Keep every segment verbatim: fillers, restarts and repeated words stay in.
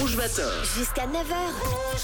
Rouge Matin. Jusqu'à neuf heures.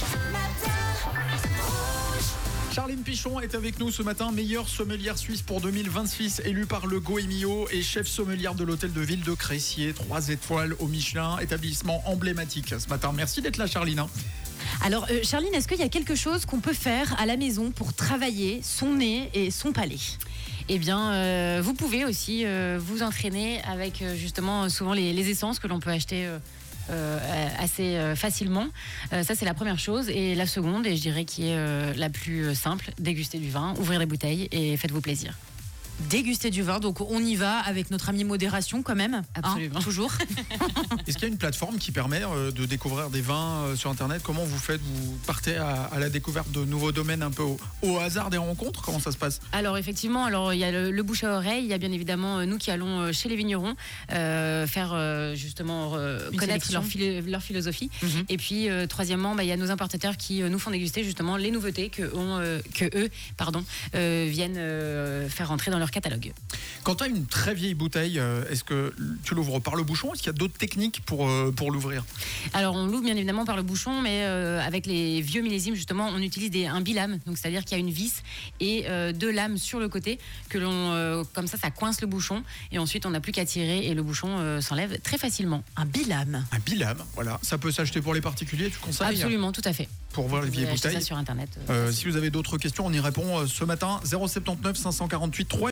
Charline Pichon est avec nous ce matin, meilleure sommelière suisse pour deux mille vingt-six, élue par le Goemio et chef sommelière de l'hôtel de ville de Crécier, trois étoiles au Michelin, établissement emblématique ce matin. Merci d'être là, Charline. Alors, euh, Charline, est-ce qu'il y a quelque chose qu'on peut faire à la maison pour travailler son nez et son palais ? Eh bien, euh, vous pouvez aussi euh, vous entraîner avec euh, justement souvent les, les essences que l'on peut acheter euh, euh, assez euh, facilement. Euh, ça, c'est la première chose. Et la seconde, et je dirais qui est euh, la plus simple, déguster du vin, ouvrir les bouteilles et faites-vous plaisir. Déguster du vin, donc on y va avec notre ami modération quand même. Absolument. Hein, toujours. Est-ce qu'il y a une plateforme qui permet euh, de découvrir des vins euh, sur Internet ? Comment vous faites ? Vous partez à, à la découverte de nouveaux domaines un peu au, au hasard des rencontres ? Comment ça se passe ? Alors effectivement, alors il y a le, le bouche à oreille, il y a bien évidemment euh, nous qui allons euh, chez les vignerons euh, faire euh, justement euh, connaître leur, philo- leur philosophie. Mm-hmm. Et puis euh, troisièmement, bah, il y a nos importateurs qui euh, nous font déguster justement les nouveautés que, ont, euh, que eux pardon, euh, viennent euh, faire rentrer dans leur catalogue. Quand tu as une très vieille bouteille, est-ce que tu l'ouvres par le bouchon ? Est-ce qu'il y a d'autres techniques pour, euh, pour l'ouvrir ? Alors on l'ouvre bien évidemment par le bouchon, mais euh, avec les vieux millésimes justement, on utilise des, un bilame, donc c'est-à-dire qu'il y a une vis et euh, deux lames sur le côté, que l'on, euh, comme ça, ça coince le bouchon et ensuite on n'a plus qu'à tirer et le bouchon euh, s'enlève très facilement. Un bilame. Un bilame, voilà. Ça peut s'acheter pour les particuliers, tu conseilles ? Absolument, tout à fait. Pour voir les vieilles bouteilles. Ça sur Internet. Euh, si vous avez d'autres questions, on y répond ce matin. zéro sept neuf cinq cent quarante-huit trois